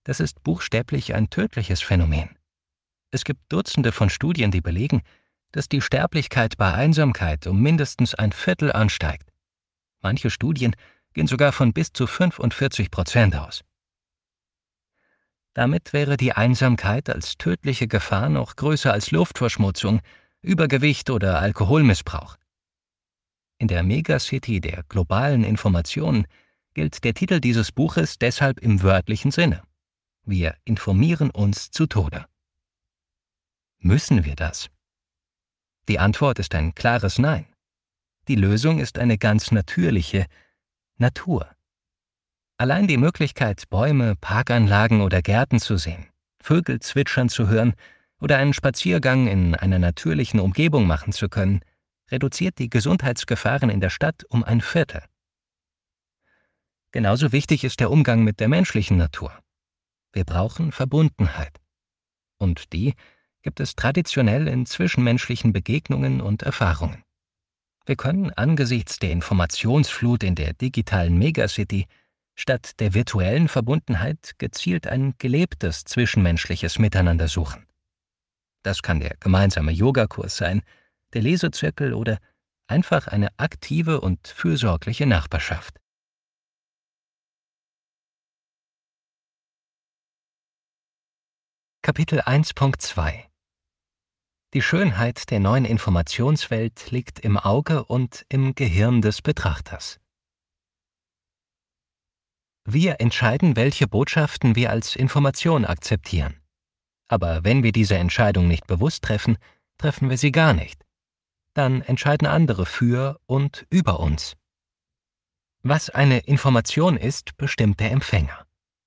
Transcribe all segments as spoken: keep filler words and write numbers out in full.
Das ist buchstäblich ein tödliches Phänomen. Es gibt Dutzende von Studien, die belegen, dass die Sterblichkeit bei Einsamkeit um mindestens ein Viertel ansteigt. Manche Studien gehen sogar von bis zu fünfundvierzig Prozent aus. Damit wäre die Einsamkeit als tödliche Gefahr noch größer als Luftverschmutzung, Übergewicht oder Alkoholmissbrauch. In der Megacity der globalen Informationen gilt der Titel dieses Buches deshalb im wörtlichen Sinne. Wir informieren uns zu Tode. Müssen wir das? Die Antwort ist ein klares Nein. Die Lösung ist eine ganz natürliche Natur. Allein die Möglichkeit, Bäume, Parkanlagen oder Gärten zu sehen, Vögel zwitschern zu hören oder einen Spaziergang in einer natürlichen Umgebung machen zu können, reduziert die Gesundheitsgefahren in der Stadt um ein Viertel. Genauso wichtig ist der Umgang mit der menschlichen Natur. Wir brauchen Verbundenheit. Und die gibt es traditionell in zwischenmenschlichen Begegnungen und Erfahrungen. Wir können angesichts der Informationsflut in der digitalen Megacity statt der virtuellen Verbundenheit gezielt ein gelebtes zwischenmenschliches Miteinander suchen. Das kann der gemeinsame Yogakurs sein, der Lesezirkel oder einfach eine aktive und fürsorgliche Nachbarschaft. Kapitel eins Punkt zwei Die Schönheit der neuen Informationswelt liegt im Auge und im Gehirn des Betrachters. Wir entscheiden, welche Botschaften wir als Information akzeptieren. Aber wenn wir diese Entscheidung nicht bewusst treffen, treffen wir sie gar nicht. Dann entscheiden andere für und über uns. Was eine Information ist, bestimmt der Empfänger.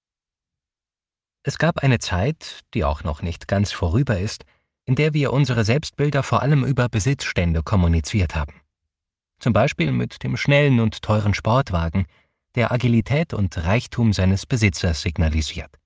Es gab eine Zeit, die auch noch nicht ganz vorüber ist, in der wir unsere Selbstbilder vor allem über Besitzstände kommuniziert haben. Zum Beispiel mit dem schnellen und teuren Sportwagen, der Agilität und Reichtum seines Besitzers signalisiert.